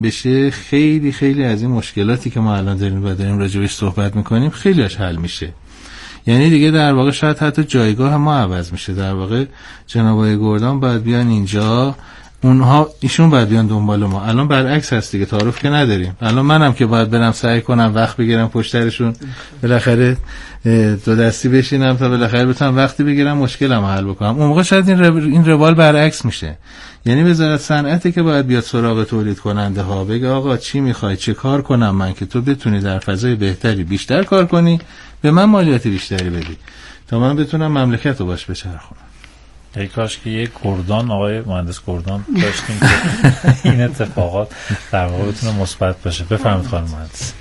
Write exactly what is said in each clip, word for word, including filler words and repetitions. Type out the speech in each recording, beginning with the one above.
بشه خیلی خیلی از این مشکلاتی که ما الان داریم و داریم راجعش صحبت میکنیم خیلیش حل میشه. یعنی دیگه در واقع شاید حتی جایگاه ما عوض میشه. در واقع جناب آقای گردان باید بیان اینجا، اونها ایشون باید بیان دنبال ما. الان برعکس هست دیگه، تعارف که نداریم. الان منم که باید برم سعی کنم وقت بگیرم پشترشون، بالاخره دو دستی بشینم تا بالاخره بتونم وقتی بگیرم مشکلمو حل بکنم. اون موقع شاید این رو... این روال برعکس میشه. یعنی وزارت صنعتی که باید بیاد سراغ تولید کننده ها، بگه آقا چی میخوای، چه کار کنم من که تو بتونی در فضای بهتری بیشتر کار کنی، به من مالیات بیشتری بدی تا من بتونم مملکت رو باش بچرخونم. ای کاش که یک گردان، آقای مهندس گردان داشتیم که این اتفاقات در واقع بتونه مثبت باشه. بفرمایید خانم مهندس.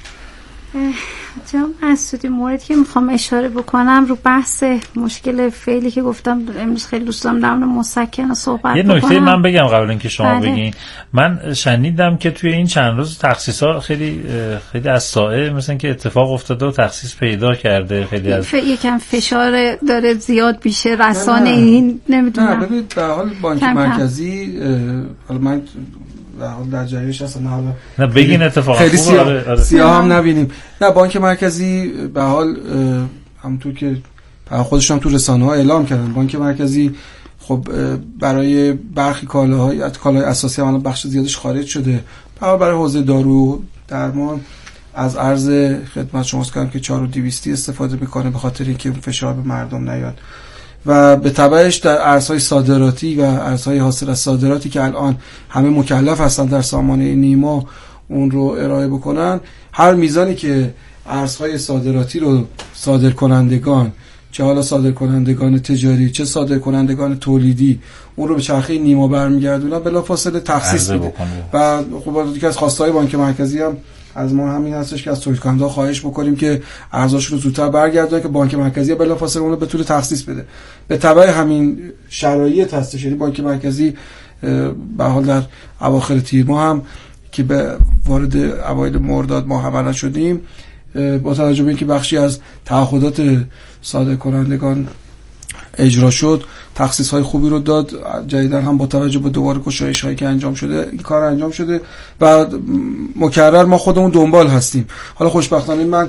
جناب مسعودی، موردی که میخوام اشاره بکنم رو بحث مشکل فعلی که گفتم امروز خیلی دوست دارم در مورد مسکن صحبت یه بکنم. نکته من بگم قبل اینکه شما بله. بگین. من شنیدم که توی این چند روز تخصیصا خیلی خیلی از سایه مثلا که اتفاق افتاده و تخصیص پیدا کرده. خیلی از ف... یکم فشار داره زیاد بیشه رسانه این نمیدونم. نه ببینید به حال بانک مرکزی حالا من در حال در جریانش هستم، نه حالا نه بگین اتفاقا خیلی خوبه. سیاه, آره آره. سیاه هم نبینیم. نه بانک مرکزی به حال همونطور که خودشون هم تو رسانه‌ها اعلام کردن، بانک مرکزی خب برای برخی کالاهای از کالای اساسی هم بخش زیادش خارج شده. به حال برای حوزه دارو درمان از ارز خدمت شما عرض کردم که چهار و دویست استفاده میکنه به خاطر اینکه فشار به مردم نیاد و به تبعش در ارزهای صادراتی و ارزهای حاصل از صادراتی که الان همه مکلف هستن در سامانه نیما اون رو ارائه بکنن، هر میزانی که ارزهای صادراتی رو صادر کنندگان، چه حالا صادر کنندگان تجاری چه صادر کنندگان تولیدی، اون رو به چرخه نیما برمیگردونن بلافاصله تخصیص میده. و خب یکی از خواستهای بانک مرکزی هم از ما همین هستش که از تولید کننده خواهش بکنیم که ارزششون رو زودتر برگردونه که بانک مرکزی بلافاصله اون رو بتونه تخصیص بده. به تبع همین شرایط هستش. یعنی بانک مرکزی به حال در اواخر تیر ماه هم که به وارد اوایل مرداد ماه عملا شدیم، با توجه به اینکه بخشی از تعهدات صادر کنندگان اجرا شد، تخصیص های خوبی رو داد. جدیداً هم با توجه به دوباره گشایش هایی که انجام شده این کار انجام شده و مکرر ما خودمون دنبال هستیم. حالا خوشبختانه من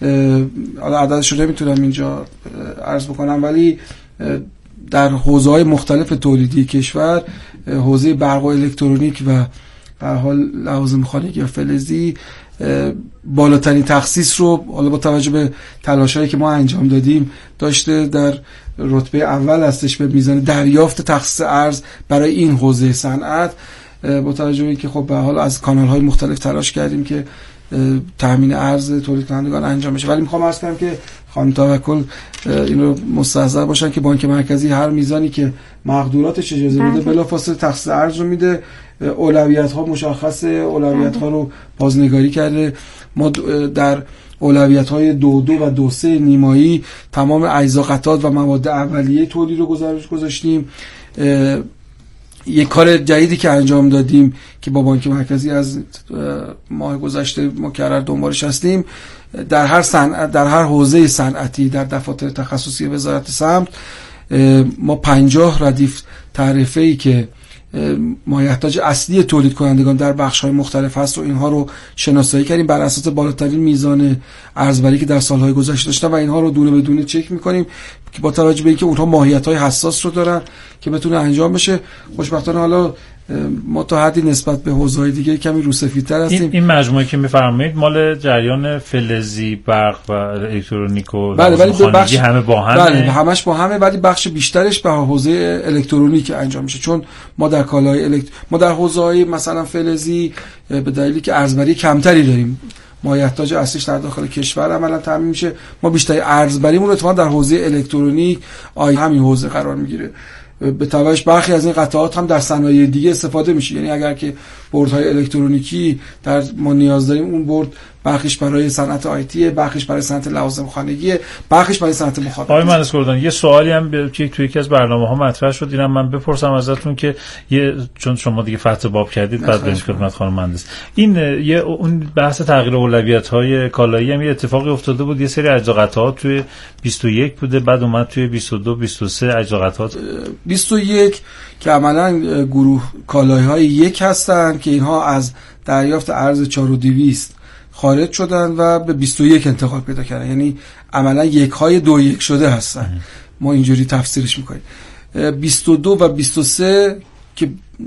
حالا عددش رو نمیتونم اینجا عرض بکنم، ولی در حوزه های مختلف تولیدی کشور، حوزه برق و الکترونیک و به هر حال لوازم مکانیکی و فلزی بالاترین تخصیص رو حالا با توجه به تلاشایی که ما انجام دادیم داشته، در رتبه اول هستش به میزان دریافت تخصیص ارز برای این حوزه صنعت. با توجه به اینکه خب به حال از کانال‌های مختلف تلاش کردیم که تامین ارز تولید کنندگان انجام بشه، ولی میخوام عرض کنم که خانم توکل اینو مستحضر باشن که بانک مرکزی هر میزانی که مقدوراتش اجازه میده بلافاصله تخصیص ارز رو میده. اولویت ها مشخصه، اولویت ها رو بازنگاری کرده. ما در اولویت های دو دو و دو سه نیمایی تمام اجزا قطعات و مواد اولیه تولید رو گزارش گذاشتیم. یک کار جدیدی که انجام دادیم که با بانک مرکزی از ماه گذشته مکرر دنبالش هستیم، در هر صنعت، در هر حوزه صنعتی در دفاتر تخصصی وزارت سمت ما پنجاه ردیف تعرفه‌ای که مایحتاج اصلی تولید کنندگان در بخش‌های مختلف هست و اینها رو شناسایی کردیم بر اساس بالاترین میزان ارزبری که در سال‌های گذشته داشتن و اینها رو دونه به دونه چک می‌کنیم که با توجه به اینکه اونها ماهیت‌های حساس رو دارن که بتونه انجام بشه. خوشبختانه حالا ما تا حدی نسبت به حوزه‌های دیگه کمی روسفیدتر هستیم. این, این مجموعه که می‌فرمایید مال جریان فلزی، برق و الکترونیک و بله، ولی بخش همه با هم. بله همش با همه، ولی بخش بیشترش به حوزه الکترونیک انجام میشه، چون ما در کالای الکت... ما در حوزه‌های مثلا فلزی به دلیلی که ارزبری کمتری داریم، مایحتاج اصلیش در داخل کشور عملا تامین میشه، ما بیشتر ارزبریمون رو اتفاقا در حوزه الکترونیک آی همین حوزه قرار میگیره. به تبعش برخی از این قطعات هم در صنایع دیگه استفاده میشه. یعنی اگر که بردهای الکترونیکی در ما نیاز داریم، اون برد بخشش برای صنعت آیتی، بخشش برای صنعت لوازم خانگی، بخشش برای صنعت مخابرات. آقای مهندس گردان، یه سوالی هم که توی یکی از برنامه‌ها مطرح شد، اینم من بپرسم ازتون که یه چون شما دیگه فتح باب کردید بعد بریم خدمت خانم مهندس. این یه اون بحث تغییر اولویت‌های کالایی هم یه اتفاقی افتاده بود، یه سری اجزا قطعات توی بیست و یک بوده، بعد اومد توی بیست و دو بیست و سه اجزا قطعات بیست و یک که عملا گروه کالاهای یک هستن که اینها از دریافت ارز چهار و دویست خارج شدن و به بیست و یک انتقال پیدا کردن، یعنی عملا یک های دو یک شده هستن. ما اینجوری تفسیرش میکنیم. بیست و دو و بیست و سه که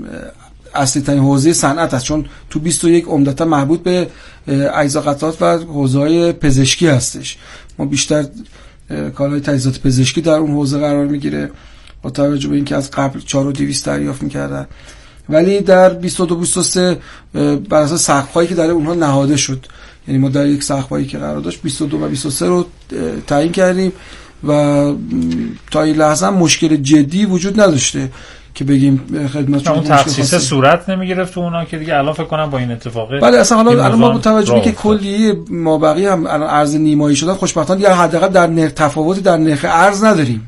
اصلی ترین حوزه صنعت است، چون تو بیست و یک عمدتا مربوط به اجزا قطعات و حوزه‌های پزشکی هستش. ما بیشتر کالای تجهیزات پزشکی در اون حوزه قرار میگیره با توجه به اینکه از قبل چهار و دویست دریافت میکردن، ولی در بیست و دو بیست و سه بر اساس سقف‌هایی که در اونها نهاده شد، یعنی ما در یک سقف‌هایی که قرار داشت بیست و دو و بیست و سه رو تعیین کردیم و تا این لحظه مشکل جدی وجود نداشته که بگیم خدمت اون تخصیص صورت نمیگرفت اونا که دیگه الان فکر کنم با این اتفاقه. بله اصلا حالا الان ما با توجه به که کلی مابقی هم الان ارز نیمایی شدن، خوشبختانه یا حداقل در نرخ تفاوتی در نرخ ارز نداریم.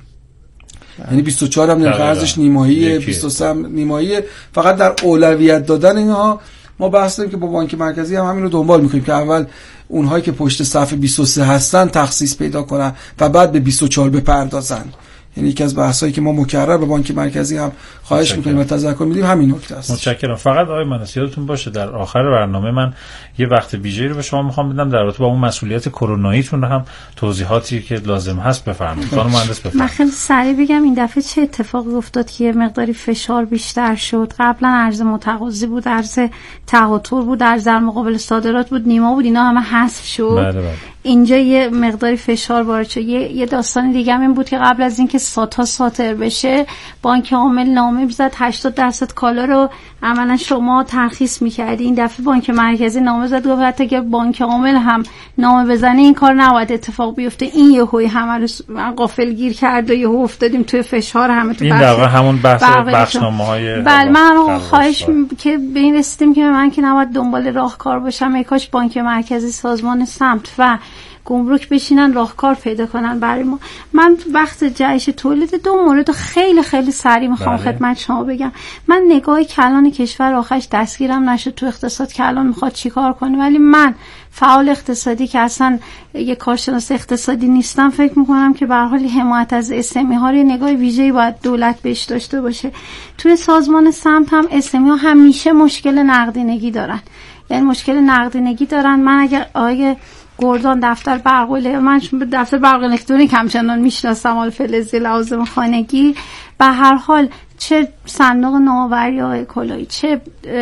یعنی بیست و چهار هم نرخ ارزش نیماییه، بیست و سه هم نیماییه. فقط در اولویت دادن اینها ما بحث داریم که با بانک مرکزی هم همین رو دنبال میکنیم که اول اونهایی که پشت صف بیست و سه هستن تخصیص پیدا کنن و بعد به بیست و چهار بپردازن. یعنی یکی از بحثایی که ما مکرر به بانک مرکزی هم خواهش میکنیم و تذکر میدیم همین نکته است. متشکرم. فقط آقای مهندس یادتون باشه در آخر برنامه من یه وقت ویژه‌ای رو به شما میخوام بدم در رابطه با اون مسئولیت کروناییتون هم توضیحاتی که لازم هست بفرمایید. خانم مهندس بفرمایید. من خیلی سریع بگم این دفعه چه اتفاقی افتاد که یه مقداری فشار بیشتر شد. قبلا ارز متقاضی بود، ارز تقاطر بود، ارز در مقابل صادرات بود، نیما بود، اینا همه حذف شد. بله بله. اینجا یه مقداری فشار وارد شد. یه, یه داستان دیگه هم این بود که قبل از اینکه ساتا ساتر بشه بانک عامل نامه می‌زد هشتاد درصد کالا رو عملا شما ترخیص می‌کردی. این دفعه بانک مرکزی نامه زد گفت حتی که بانک عامل هم نامه بزنه این کار نباید اتفاق بیفته. این یهویی همه رو غافلگیر کرد و یهو افتادیم توی فشار همه تو این در واقع همون بحث بخشنامه‌های. بله من خواهش که به این رسیدیم که من که نباید دنبال راهکار باشم، ای کاش بانک مرکزی، سازمان سمت و گمرک بشینن راهکار پیدا کنن برای ما. من وقت جهش تولید دو مورد خیلی خیلی سریع میخوام خدمت شما بگم. من نگاه کلان کشور آخرش دستگیرم نشد تو اقتصاد که الان میخواد چیکار کنه، ولی من فعال اقتصادی که اصلا یه کارشناس اقتصادی نیستم فکر میکنم که به هر حال حمایت از اس‌ام ها رو نگاه ویژه‌ای باید دولت بهش داشته باشه. توی سازمان سمت هم اس‌ام ها همیشه مشکل نقدینگی دارن، یعنی مشکل نقدینگی دارن. من اگر آیه گردان دفتر برق من دفتر برق الکترونیک همچنان میشناسم، حال فلزی لوازم خانگی، به هر حال چه صندوق نوآوری های کلایی چه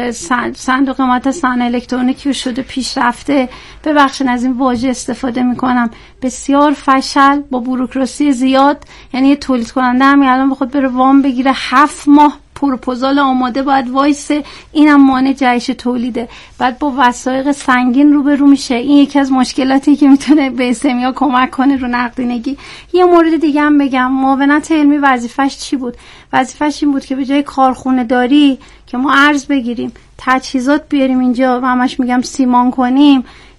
صندوق قیمت صنایع الکترونیکی شده پیشرفته، ببخشید از این واژه استفاده میکنم، بسیار فشل با بوروکراسی زیاد. یعنی تولید کننده هم الان بخواد بره وام بگیره هفت ماه پروپوزال آماده باید وایسه، اینم مانع جهش تولیده. بعد با وثایق سنگین روبرو میشه. این یکی از مشکلاتی که میتونه به اس‌ام کمک کنه رو نقدینگی. یه مورد دیگه هم بگم، معاونت علمی وظیفش چی بود؟ وظیفش این بود که به جای کارخونه داری که ما ارز بگیریم، تجهیزات بیاریم اینجا و همش میگم سیمان کنیم،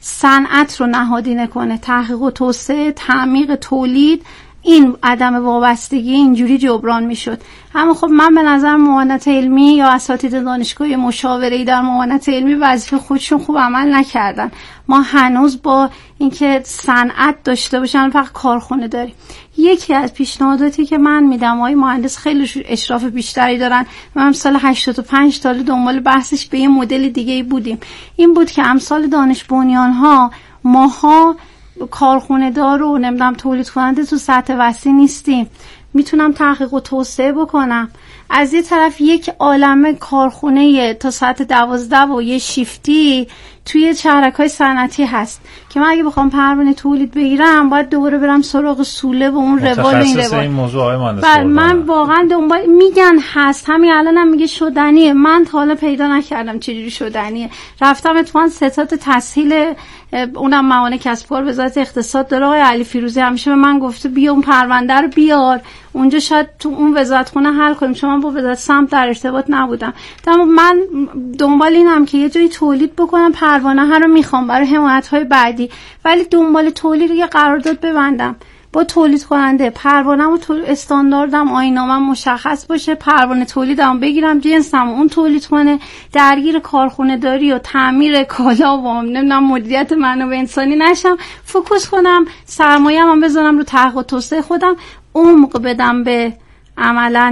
صنعت رو نهادینه کنه، تحقیق و توسعه، تعمیق تولید، این عدم وابستگی اینجوری جبران میشد. اما خب من به نظر معاونت علمی یا اساتید دانشگاه مشاوره‌ای در معاونت علمی وظیفه خودشون خوب عمل نکردن. ما هنوز با اینکه صنعت داشته باشن فقط کارخونه داریم. یکی از پیشنهاداتی که من میدم، آقای مهندس خیلی اشراف بیشتری دارن، ما سال هشتاد و پنج تا دنبال بحثش به یه مدل دیگه‌ای بودیم، این بود که امثال دانش بنیان‌ها ماها کارخونه دار و نمیدونم تولید کننده تو سطح وسیع نیستیم، میتونم تحقیق و توسعه بکنم. از یه طرف یک عالمه کارخونه تا ساعت دوازده و یه شیفتی توی شهرک‌های صنعتی هست که من اگه بخوام پروانه تولید بگیرم باید دوباره برم سراغ سوله و اون روال و این روال. این موضوع آقای مهندس بله من واقعا دنبال میگن هست، همین الانم هم میگه شدنیه، من تا حالا پیدا نکردم چجوری شدنیه. رفتم اتفاقا ستاد تسهیل اونم موانع کسب کار وزارت اقتصاد داره، آقای علی فیروزی همیشه به من گفته بیا اون پرونده رو بیار اونجا شاید تو اون وزارتخونه حل کنیم، چون من با وزارت سمت در ارتباط نبودم. اما من دنبال اینم که یه جایی تولید بکنم، پروانه ها رو میخوام برای حمایت های بعدی، ولی دنبال تولید یه قرارداد ببندم با تولید کننده، پروانه‌مو تو استانداردم آیین‌نامه‌م مشخص باشه، پروانه تولیدم بگیرم، جنسم اون تولید کنه، درگیر کارخونه داری و تعمیر کالا و نمیدونم مدیریت منابع انسانی نشم، فوکوس کنم سرمایه‌ام بذارم رو تحقیق و توسعه خودم، عمق بدم به عملاً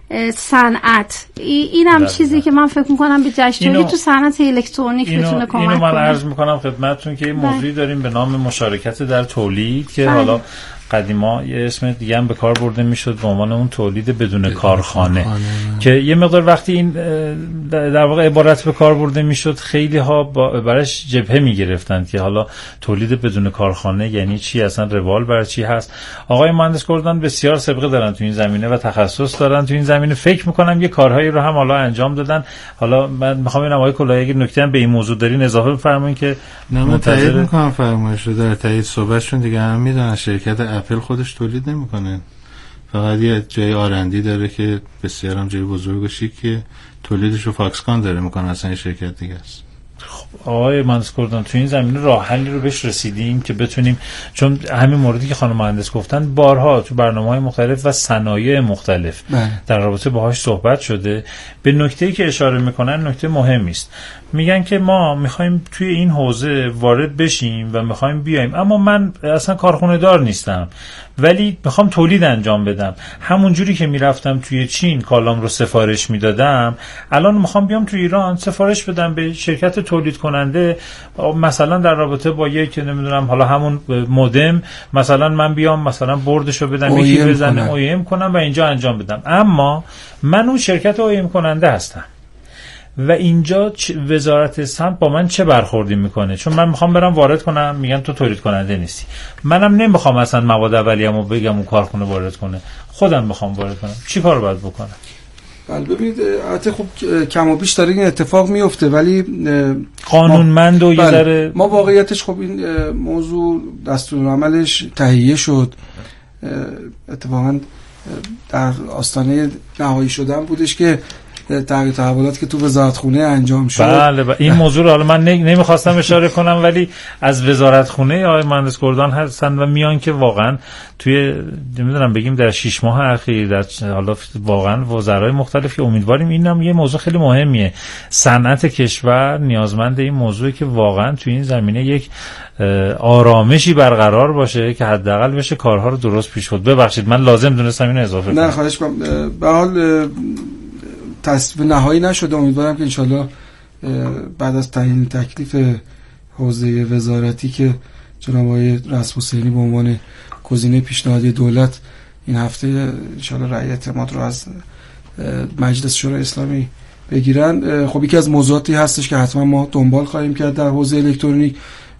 صنعت. اینم چیزی که من فکر میکنم به جشنواره تو صنعت الکترونیک میتونه کمک کنه. اینو من عرض میکنم خدمتتون که موضوعی داریم به نام مشارکت در تولید که حالا قدیما یه اسم دیگه هم به کار برده میشد به عنوان اون تولید بدون کارخانه که یه مقدار وقتی این در واقع عبارت به کار برده میشد خیلی ها برایش جبهه میگرفتند که حالا تولید بدون کارخانه یعنی چی، اصلا روال بر چی هست. آقای مهندس گردان بسیار سابقه دارن تو این زمینه و تخصص دارن تو این زمینه. فکر میکنم یه کارهایی رو هم حالا انجام دادن. حالا من میخوام این آقای کلاهی اگه نکته هم به این موضوع دارین اضافه بفرمایید که من تایید میکنم فرمایش رو. در تایید صحبتشون دیگه هم میدونن شرکت اپل خودش تولید نمیکنه، فقط یه جای آرندی داره که بسیار هم جای بزرگشی که تولیدش رو فاکسکان داره میکنه، اصلا یه شرکت دیگه است. خب آقای مهندس گردان تو این زمینه راه حلی رو بهش رسیدیم که بتونیم، چون همین موردی که خانم مهندس گفتن بارها تو برنامه‌های مختلف و صنایع مختلف بله. در رابطه باهاش صحبت شده، به نکته‌ای که اشاره میکنن نکته مهمی است. میگن که ما میخوایم توی این حوزه وارد بشیم و میخوایم بیایم، اما من اصلا کارخونه دار نیستم ولی میخوام تولید انجام بدم. همون جوری که میرفتم توی چین کالام رو سفارش میدادم، الان میخوام بیام توی ایران سفارش بدم به شرکت تولید کننده، مثلا در رابطه با یک نمیدونم حالا همون مودم، مثلا من بیام مثلا بردشو بدم یکی بزنه اویم کنم و اینجا انجام بدم. اما من اون شرکت اویم کننده هستم و اینجا وزارت صنعت با من چه برخوردی میکنه؟ چون من میخوام برم وارد کنم، میگن تو تولید کننده نیستی. منم نمیخوام اصلا مواد اولیه‌مو بگم اون کارخونه وارد کنه، خودم میخوام وارد کنم. چی کار باید بکنم؟ بله ببینید البته خب کم و بیش داره این اتفاق میفته ولی قانونمند و یه ذره ما واقعیتش خب این موضوع دستورالعملش تهیه شد، اتفاقا در آستانه نهایی شدن بودش که تغییر تحولاتی که تو وزارتخونه انجام شد. بله و این موضوع رو حالا من نمیخواستم اشاره کنم ولی از وزارتخونه آقای مهندس گردان هستن و میان که واقعا توی نمیدونم بگیم در شش ماه اخیر در حالا واقعا وزرای مختلف که امیدواریم اینم یه موضوع خیلی مهمیه. صنعت کشور نیازمند این موضوعی که واقعا توی این زمینه یک آرامشی برقرار باشه که حداقل بشه کارها رو درست پیش برد. ببخشید من لازم دونستم اینو اضافه کنم. نه خواهش می‌کنم. به حال تصویب نهایی نشده، امیدوارم که انشالله بعد از تعیین تکلیف حوزه وزارتی که جناب آقای رسم حسینی به عنوان گزینه پیشنهادی دولت این هفته انشالله رأی اعتماد رو از مجلس شورای اسلامی بگیرن، خب یکی از موضوعاتی هستش که حتما ما دنبال خواهیم کرد در حوزه الکترونیک.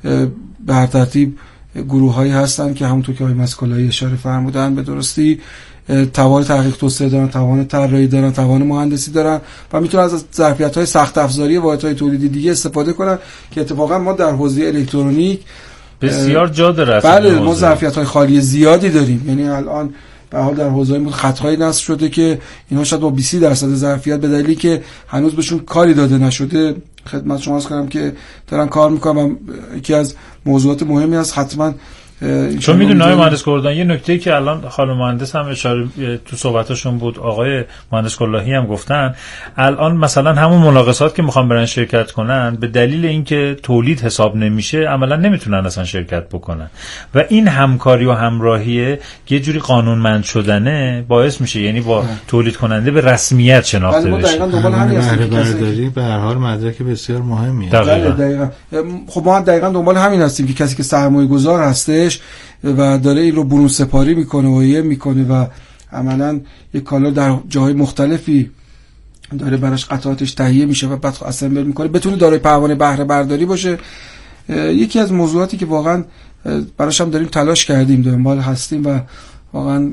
به هر ترتیب گروه‌هایی هستن که همونطور که آقای مسکلایی اشاره فرمودن به درستی توان تحقیق توسعه دارن، توان طراحی دارن، توان مهندسی دارن و میتونن از ظرفیت‌های سخت افزاری واحدهای تولیدی دیگه استفاده کنن که اتفاقا ما در حوزه الکترونیک بسیار جا داره. بله ما ظرفیت‌های خالی زیادی داریم، یعنی الان به حال در حوزه‌های خط‌های نصب شده که اینا شاید با بیست درصد ظرفیت به دلیلی که هنوز بهشون کاری داده نشده خدمت شما عرض کنم که دارن کار میکنن. یکی از موضوعات مهمی است حتما چون میدونم آقای مهندس گردان یه نکته‌ای که الان خانم مهندس هم اشاره تو صحبتاشون بود، آقای مهندس کلاهی هم گفتن، الان مثلا همون مناقصات که میخوان برن شرکت کنن به دلیل اینکه تولید حساب نمیشه عملا نمیتونن اصلا شرکت بکنن و این همکاری و همراهی یه جوری قانونمند شدنه باعث میشه یعنی با تولید کننده به رسمیت شناخته بشه. دقیقاً دنبال همین هستیم برداری به هر حال مدرک بسیار مهمیه. دقیقاً دقیقاً خب ما دقیقاً دنبال همین هستیم که کسی که سرمایه‌گذار هستش و داره این رو برون سپاری میکنه و یه میکنه و عملا یک کالا در جاهای مختلفی داره براش قطعاتش تهیه میشه و بعد اسمبل میکنه بتونه دارای پروانه بهره برداری باشه. یکی از موضوعاتی که واقعا براش هم داریم تلاش کردیم دنبال هستیم و واقعا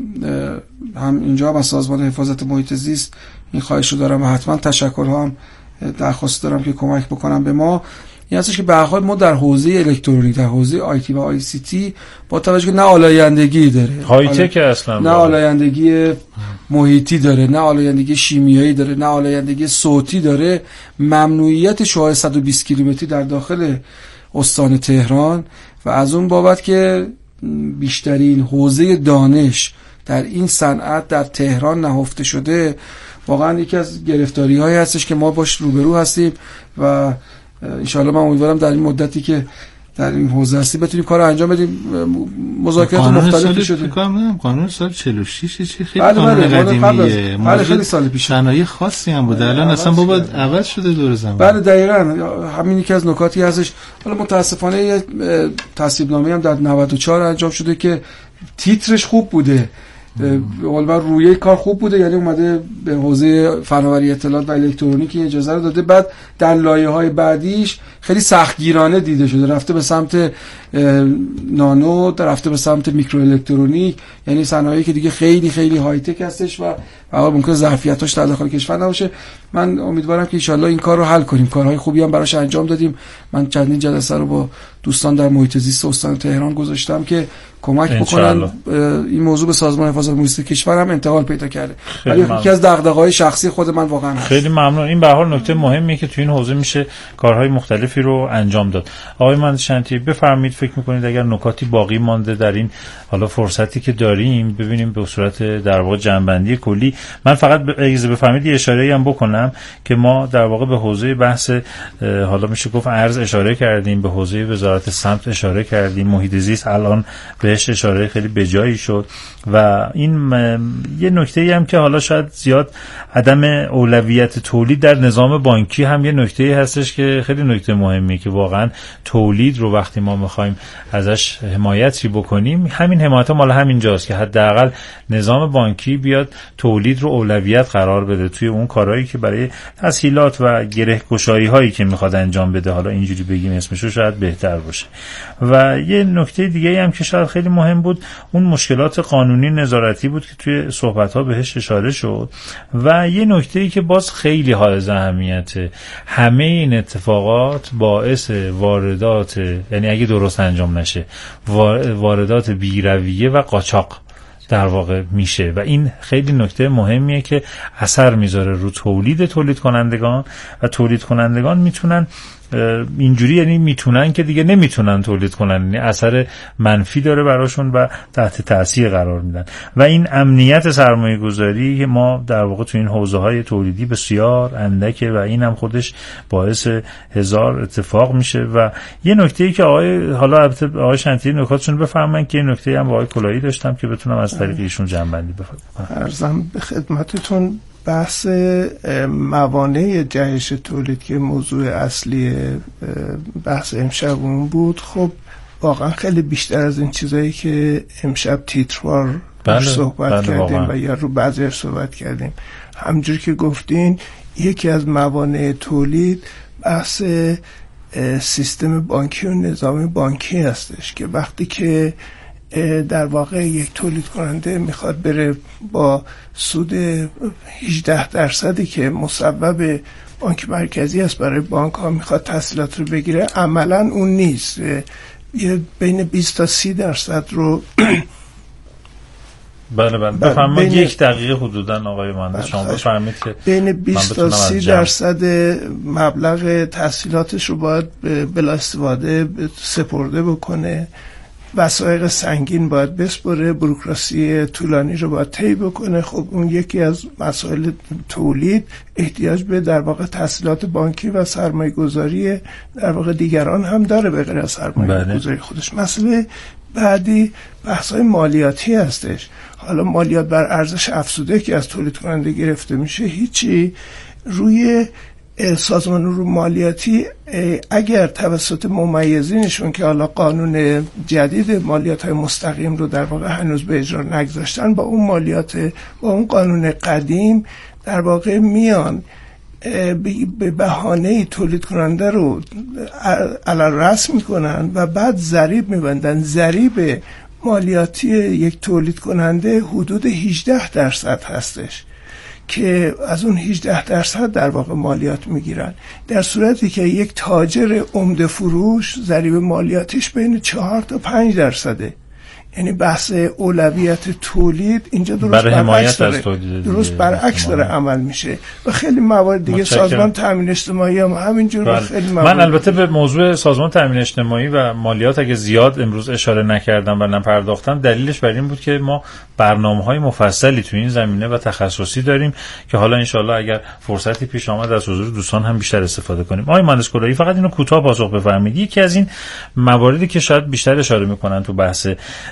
هم اینجا هم از سازمان حفاظت محیط زیست این خواهش رو دارم و حتما تشکرها هم درخواست دارم که کمک بکنم به ما. این هستش که به هر حال ما در حوزه الکترونیک، در حوزه آی تی و آی سی تی با توجه نه آلایندگی داره، های تک اصلا نه آلایندگی محیطی داره، نه آلایندگی شیمیایی داره، نه آلایندگی صوتی داره، ممنوعیت شعاع صد و بیست کیلومتری در داخل استان تهران و از اون بابت که بیشترین حوزه دانش در این صنعت در تهران نهفته شده، واقعا یکی از گرفتاری‌هایی هستش که ما باش روبرو هستیم و انشاءالله من امیدوارم در این مدتی که در این حوزه هستی بتونیم کار انجام بدیم. مذاکرات مختلفی شده. قانون سال سال چهل و شش چی خیلی بله قانون بله قدیمیه. بله خیلی سال پیش. صنایع خاصی هم بود. الان اصلا بابا عوض شده دور زمان. بله دقیقاً همین یکی از نکاتی هستش. حالا متاسفانه یه تصویب‌نامه هم در نود و چهار انجام شده که تیترش خوب بوده. اول رویه کار خوب بوده، یعنی اومده به حوزه فناوری اطلاعات و الکترونیک اجازه رو داده، بعد در لایه‌های بعدیش خیلی سختگیرانه دیده شده، رفته به سمت نانو، رفته به سمت میکرو الکترونیک، یعنی صنایعی که دیگه خیلی خیلی های تک هستش و واقعا ممکنه ظرفیتاش در داخل کشور نباشه. من امیدوارم که ان شاءالله این کار رو حل کنیم. کارهای خوبی هم براش انجام دادیم. من چندین جلسه رو با دوستان در محیط زیست استان تهران گذاشتم که کمک بکنن این موضوع به سازمان حفاظت محیط زیست کشور هم انتقال پیدا کرده. ولی یکی از دغدغه‌های شخصی خود من واقعا هست. خیلی ممنون. این به هر حال نکته مهمیه که تو این حوزه میشه کارهای مختلفی رو انجام داد. آقای مهندس شنتی بفرمایید، فکر می‌کنید اگر نکاتی باقی مانده در این حالا فرصتی که داریم ببینیم به صورت در واقع جنبندی کلی. من فقط اجازه بفرمایید یه اشاره‌ای هم بکنم که ما در واقع به حوزه بحث حالا میشه گفت ارز اشاره کردیم، به حوزه وزارت سمت اشاره کردیم، محیط زیست الان بهش اشاره خیلی بجایی شد و این م... یه نکته‌ای هم که حالا شاید زیاد عدم اولویت تولید در نظام بانکی هم یه نکته‌ای هستش که خیلی نکته مهمیه که واقعا تولید رو وقتی ما می‌خوایم ازش حمایتی بکنیم، همین حمایت مال همین جاست که حداقل نظام بانکی بیاد تولید رو اولویت قرار بده توی اون کارهایی که برای تسهیلات و گره‌گشایی هایی که میخواد انجام بده. حالا اینجوری بگیم اسمشو شاید بهتر باشه. و یه نکته دیگه هم که شاید خیلی مهم بود اون مشکلات قانونی نظارتی بود که توی صحبت‌ها بهش اشاره شد. و یه نکته‌ای که باز خیلی حائز اهمیته، همه این اتفاقات باعث واردات، یعنی اگه درست انجام نشه، واردات بی‌رویه و قاچاق در واقع میشه و این خیلی نکته مهمیه که اثر میذاره رو تولید تولید کنندگان و تولید کنندگان میتونن اینجوری، یعنی میتونن که دیگه نمیتونن تولید کنن، یعنی اثر منفی داره براشون و تحت تاثیر قرار میدن. و این امنیت سرمایه گذاری که ما در واقع تو این حوزه های تولیدی بسیار اندکه و این هم خودش باعث هزار اتفاق میشه. و یه نکته‌ای که آقای حالا البته آقای شنتی نکاتشون بفرمایید که این نکته هم با آقای کلایی داشتم که بتونم از طریق ایشون جنبندی بفرمایم. عرضم به خدمتتون بحث موانع جهش تولید که موضوع اصلی بحث امشبمون بود، خب واقعا خیلی بیشتر از این چیزایی که امشب تیتروار بله، صحبت بله کردیم واقعا. و یا رو بعضی صحبت کردیم. همجور که گفتین یکی از موانع تولید بحث سیستم بانکی و نظام بانکی هستش که وقتی که در واقع یک تولید کننده میخواد بره با سود هجده درصدی که مصوب بانک مرکزی است برای بانک ها میخواد تسهیلات رو بگیره، عملا اون نیست. یه بین بیست تا سی درصد رو بله بله بفرمایید. یک دقیقه حدوداً آقای مهندس شما بفرمایید که بین بیست تا سی درصد مبلغ تسهیلاتش رو باید بلا استفاده سپرده بکنه، وثایق سنگین باید بسپره، بوروکراسی طولانی رو باید طی بکنه. خب اون یکی از مسائل تولید احتیاج به در واقع تسهیلات بانکی و سرمایه گذاری در واقع دیگران هم داره به غیر از سرمایه گذاری خودش. مسئله بعدی بحث‌های مالیاتی هستش. حالا مالیات بر ارزش افزوده که از تولید کننده گرفته میشه هیچی روی سازمان رو مالیاتی اگر توسط ممیزینشون که حالا قانون جدید مالیات های مستقیم رو در واقع هنوز به اجرا نگذاشتن، با اون مالیات با اون قانون قدیم در واقع میان به بهانه تولید کننده رو علی رسم میکنن و بعد ضریب میبندن. ضریب مالیاتی یک تولید کننده حدود هجده درصد هستش که از اون هجده درصد در واقع مالیات میگیرن، در صورتی که یک تاجر عمده فروش ضریب مالیاتیش بین چهار تا پنج درصده. یعنی بحث اولویت تولید اینجا درست برای برعکس داره درست برعکس داره عمل میشه و خیلی موارد دیگه سازمان تامین اجتماعی هم همینجور بله. خیلی موارد. من البته به موضوع سازمان تامین اجتماعی و مالیات اگه زیاد امروز اشاره نکردم و نپرداختم دلیلش بر این بود که ما برنامه‌های مفصلی تو این زمینه و تخصصی داریم که حالا ان شاءالله اگر فرصتی پیش آمد از حضور دوستان هم بیشتر استفاده کنیم. آقای مهندس کلاهی فقط اینو کوتاه پاسخ بفرمایید. یکی از این مواردی که شاید بیشتر اشاره میکنن تو بحث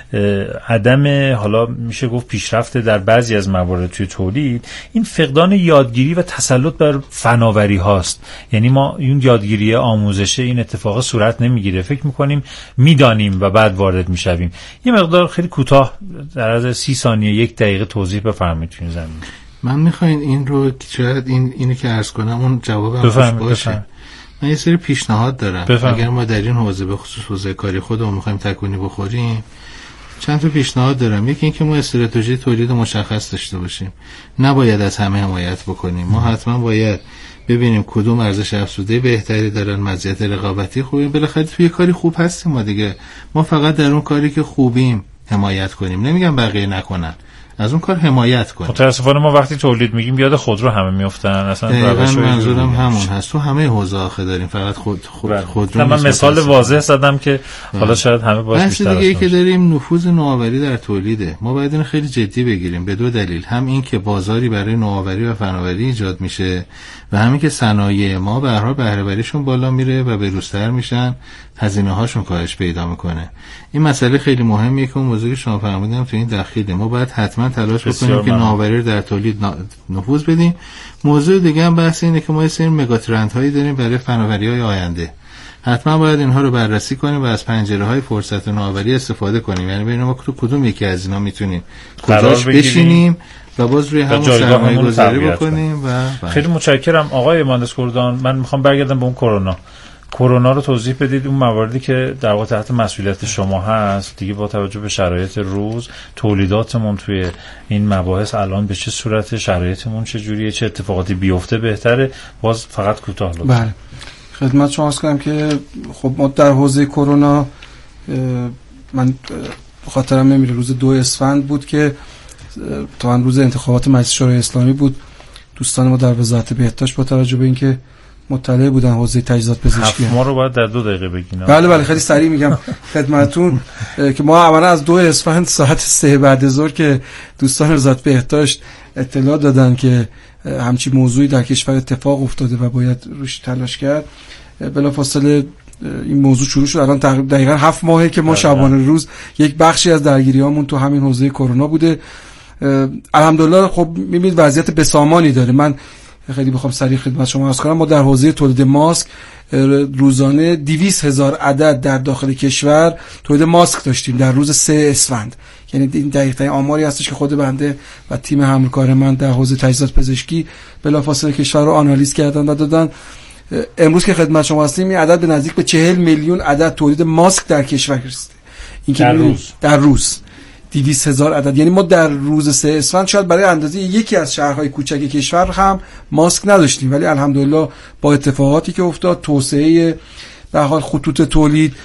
عدم حالا میشه گفت پیشرفت در بعضی از موارد توی تولید این فقدان یادگیری و تسلط بر فناوری هاست. یعنی ما این یادگیری آموزشه این اتفاق صورت نمیگیره، فکر میکنیم میدانیم و بعد وارد میشویم. یه مقدار خیلی کوتاه در از سی ثانیه یک دقیقه توضیح بفرمایید تو این زمینه. من میخواین این رو شاید این اینی که عرض کنم اون جوابم بفرم باشه بفرم. من یه سری پیشنهاد دارم بفرم. اگر ما در این حوزه به خصوص حوزه کاری خودمون میخوایم تکونی بخوریم چند تا پیشنهاد دارم. یکی اینکه ما استراتژی تولید مشخص داشته باشیم، نباید از همه حمایت بکنیم. ما حتما باید ببینیم کدوم ارزش افزوده بهتری دارن، مزیت رقابتی خوبی. بالاخره توی کاری خوب هستیم ما دیگه، ما فقط در اون کاری که خوبیم حمایت کنیم. نمیگم بقیه نکنن، از اون کار حمایت کنیم. متاسفانه ما وقتی تولید میگیم یاد خودرو همه میافتن. اصلا روش منظورم همون هست. تو همه حوزه آخه داریم، فقط خود خود خودرو. من مثال واضح زدم که حالا شاید همه باش بیشتر دیگه که داریم نفوذ نوآوری در تولیده. ما باید اینو خیلی جدی بگیریم به دو دلیل. هم این که بازاری برای نوآوری و فناوری ایجاد میشه و همین که صنایع ما به هر حال بهره وریشون بالا میره و بروزتر میشن، هزینه هاشون کاهش پیدا میکنه. این مسئله خیلی مهمیه که اون موضوعی شما فرمودید تو این داخله ما باید حتما تلاش بکنیم که نوآوری در تولید نفوذ بدیم. موضوع دیگه هم بحث اینه که ما یه سری مگاترندهایی داریم برای فناوری‌های آینده. حتما باید اینها رو بررسی کنیم و از پنجره‌های فرصت نوآوری استفاده کنیم. یعنی ببینیم ما تو کدوم یکی از اینا میتونیم کجاش بشینیم و باز روی همون سرمایه‌گذاری بکنیم. و خیلی متشکرم آقای مهندس کردان. من میخوام برگردم به اون کرونا. کرونا رو توضیح بدید، اون مواردی که در واقع تحت مسئولیت شما هست دیگه با توجه به شرایط روز، تولیداتمون توی این مباحث الان به چه صورت، شرایطمون چه جوریه، چه اتفاقاتی بیفته بهتره. باز فقط کوتاه لطفا. بله خدمت شما عرض کنم که خب ما در حوزه کرونا من خاطرم نمیره روز دو اسفند بود که تا روز انتخابات مجلس شورای اسلامی بود. دوستان ما در وزارت بهداشت با توجه به اینکه مطلع بودن حوزه تجهیزات پزشکی، ما رو باید در دو دقیقه بگین. بله بله خیلی سریع میگم خدمتتون که ما اولا از دو اسفند ساعت سه بعد ظهر که دوستان وزارت بهداشت اطلاع دادن که همچی موضوعی در کشور اتفاق افتاده و باید روش تلاش کرد، بلافاصله این موضوع شروع شد. الان تقریبا دقیقاً هفت ماهه که ما شبانه روز یک بخشی از درگیریامون تو همین حوزه کرونا بوده. الحمدلله خب میبینید وضعیت بسامانی داره. من خیلی بخوام سریع خدمت شما عرض کنم، ما در حوزه تولید ماسک روزانه دویست هزار عدد در داخل کشور تولید ماسک داشتیم در روز سه اسفند. یعنی این دقیقاً آماری هستش که خود بنده و تیم همکار من در حوزه تجهیزات پزشکی بلافاصله کشور رو آنالیز کردن و دادن. امروز که خدمت شما هستیم این عدد به نزدیک به چهل میلیون عدد تولید ماسک در کشور رسیده. این در روز در روز دویست هزار عدد. یعنی ما در روز سه اسفند شاید برای اندازه یکی از شهرهای کوچک کشور هم ماسک نداشتیم، ولی الحمدلله با اتفاقاتی که افتاد، توسعه در حال خطوط تولید،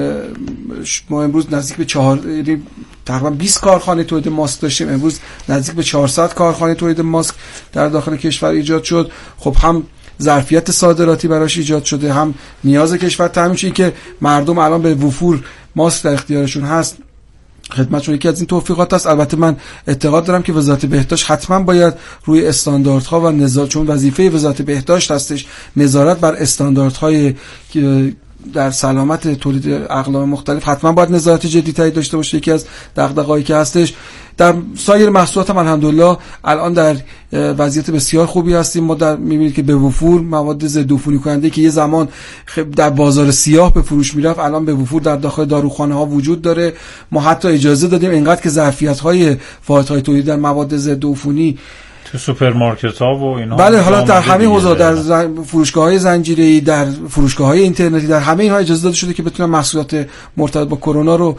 ما امروز نزدیک به چهار تقریبا بیست کارخانه تولید ماسک داشتیم. امروز نزدیک به چهارصد کارخانه تولید ماسک در داخل کشور ایجاد شد. خب هم ظرفیت صادراتی براش ایجاد شده، هم نیاز کشور تامین شده که مردم الان به وفور ماسک در اختیارشون هست. خدمتشون یکی از این توفیقات است. البته من اعتقاد دارم که وزارت بهداشت حتما باید روی استانداردها و نظارت، چون وظیفه وزارت بهداشت هستش نظارت بر استانداردهای در سلامت تولید اقلام مختلف، حتما باید نظارت جدی‌تری داشته باشه. یکی از دغدغه‌هایی که هستش. در سایر محصولات هم الحمدلله الان در وضعیت بسیار خوبی هستیم. ما در می‌بینید که به وفور مواد ضد عفونی کننده که یه زمان در بازار سیاه به فروش میرفت الان به وفور در داخل داروخانه‌ها وجود داره. ما حتی اجازه دادیم اینقدر که ظرفیت‌های واحدهای تولید در مواد ضد عفونی تو سوپرمارکت ها و اینا. بله، حالا در همه حوزه، در فروشگاه‌های زنجیره‌ای، در فروشگاه‌های اینترنتی، در همه اینها اجازه داده شده که بتونن محصولات مرتبط با کرونا رو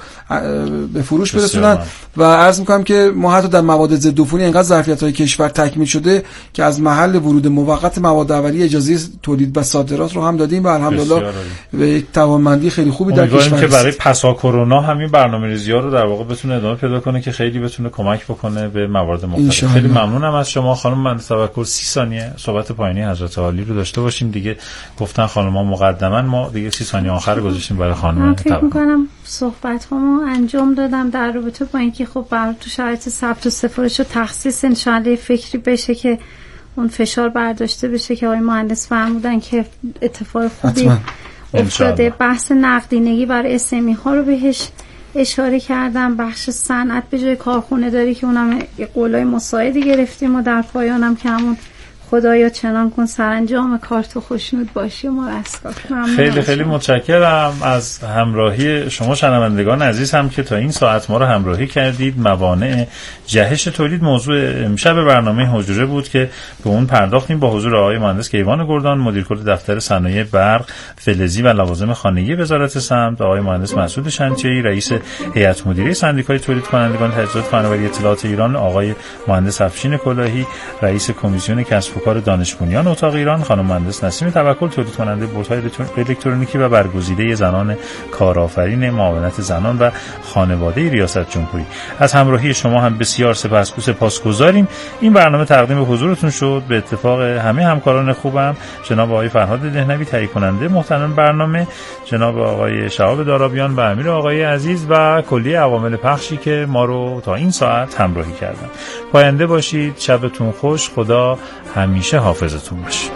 به فروش برسونن. و عرض می‌کنم که ما حتی در مواد ضد عفونی اینقدر ظرفیت‌های کشور تکمیل شده که از محل ورود موقت مواد اولیه اجازه تولید و صادرات رو هم دادیم و الحمدلله به یک توانمندی خیلی خوبی در کشور که برای پسا کرونا همین برنامه‌ریزی‌ها رو در واقع بتونه ادامه پیدا کنه که خیلی بتونه کمک بکنه به موارد مختلف. خیلی ممنونم از شما خانم مهندس توکل. سی ثانیه صحبت پایانی حضرت عالی رو داشته باشیم دیگه. گفتن خانم‌ها مقدما، ما دیگه سی ثانیه آخر گذاشتیم برای خانم. من فکر می‌کنم صحبت‌هامو انجام دادم در رابطه با اینکه خب بر تو شرایط ثبت و سفارش و تخصیص انشالله فکری بشه که اون فشار برداشته بشه که آقای مهندس فرمودن که اتفاق خوبی افتاده. بحث نقدینگی برای اسمی ها رو بهش اشاره کردم. بخش صنعت به جای کارخونه داری که اونم یه قولای مساعدی گرفتیم و در پایانم که همون خدایا چنان کن سرانجام کار تو خوشنود باشی و ما رستگار. خیلی خیلی متشکرم از همراهی شما شنوندگان عزیز هم که تا این ساعت ما رو همراهی کردید. موانع جهش تولید موضوع امشب برنامه حجره بود که به اون پرداختیم با حضور آقای مهندس کیوان گردان، مدیر کل دفتر صنایع برق، فلزی و لوازم خانگی وزارت سمت، آقای مهندس مسعود شنچی، رئیس هیئت مدیره سندیکای تولید کنندگان تجهیزات فناوری اطلاعات ایران، آقای مهندس افشین کلاهی، رئیس کمیسیون کسب کار دانش بنیان اتاق ایران، خانم مهندس نسیم توکل، تولید کننده بورس‌های الکترونیکی و برگزیده زنان کارآفرین معاونت زنان و خانواده ریاست جمهوری. از همراهی شما هم بسیار سپاسگزاریم سپاسگزاریم. این برنامه تقدیم به حضورتون شد به اتفاق همه همکاران خوبم، جناب آقای فرهاد دهنوی تهیه کننده محترم برنامه، جناب آقای شهاب دارابیان و امیر آقای عزیز و کلیه عوامل پخشی که ما رو تا این ساعت همراهی کردن. پاینده باشید، شبتون خوش، خدا همیشه حافظتون باشه.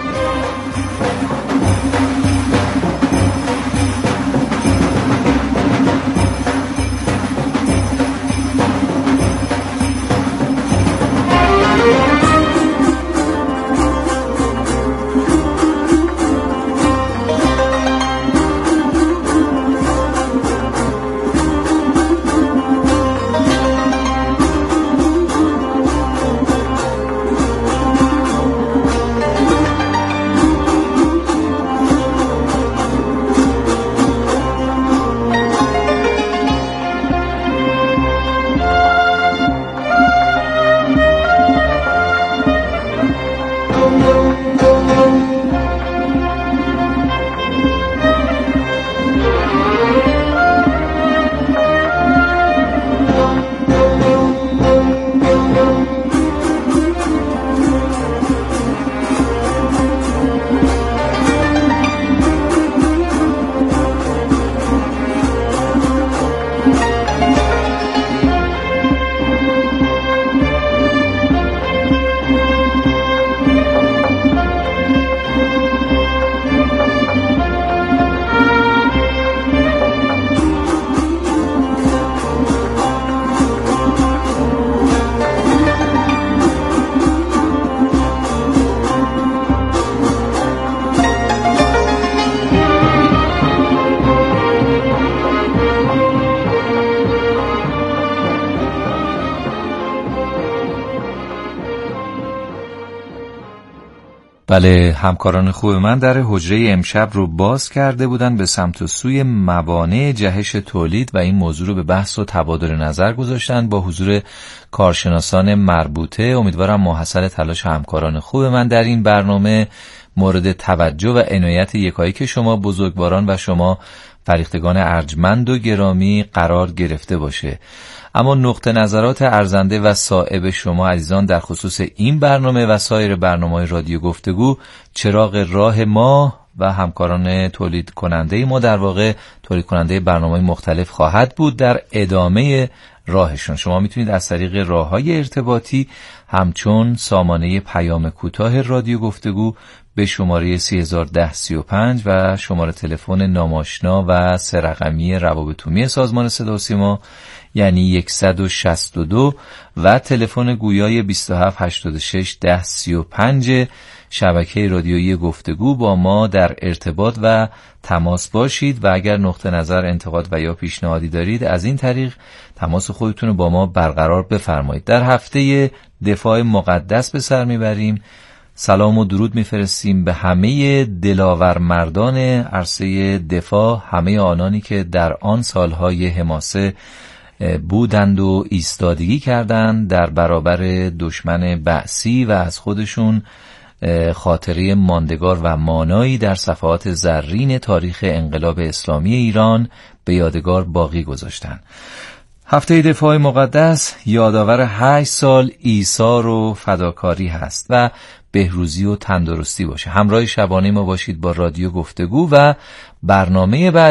بله، همکاران خوب من در حجره امشب رو باز کرده بودن به سمت و سوی موانع جهش تولید و این موضوع رو به بحث و تبادل نظر گذاشتن با حضور کارشناسان مربوطه. امیدوارم ماحصل تلاش همکاران خوب من در این برنامه مورد توجه و عنایت یکایک شما بزرگواران و شما فریختگان ارجمند و گرامی قرار گرفته باشه. اما نقطه نظرات ارزنده و صائب شما عزیزان در خصوص این برنامه و سایر برنامه‌های رادیو گفتگو چراغ راه ما و همکاران تولید کننده ما، در واقع تولید کننده برنامه‌های مختلف خواهد بود در ادامه راهشون. شما میتونید از طریق راه‌های ارتباطی همچون سامانه پیام کوتاه رادیو گفتگو به شماره سه هزار و ده سی و پنج و شماره تلفن ناماشنا و سه رقمی روابط عمومی سازمان صدا و سیما یعنی صد و شصت و دو و تلفن گویای بیست و هفت هشتاد و شش ده سی و پنج شبکه رادیویی گفتگو با ما در ارتباط و تماس باشید و اگر نقطه نظر، انتقاد و یا پیشنهادی دارید از این طریق تماس خودتون رو با ما برقرار بفرمایید. در هفته دفاع مقدس به سر میبریم. سلام و درود میفرستیم به همه دلاور مردان عرصه دفاع، همه آنانی که در آن سالهای حماسه بودند و ایستادگی کردند در برابر دشمن بعثی و از خودشون خاطره ماندگار و مانایی در صفحات زرین تاریخ انقلاب اسلامی ایران به یادگار باقی گذاشتند. هفته دفاع مقدس یادآور هشت سال ایثار و فداکاری هست و بهروزی و تندرستی باشه. همراه شبانه ما باشید با رادیو گفتگو و برنامه بعد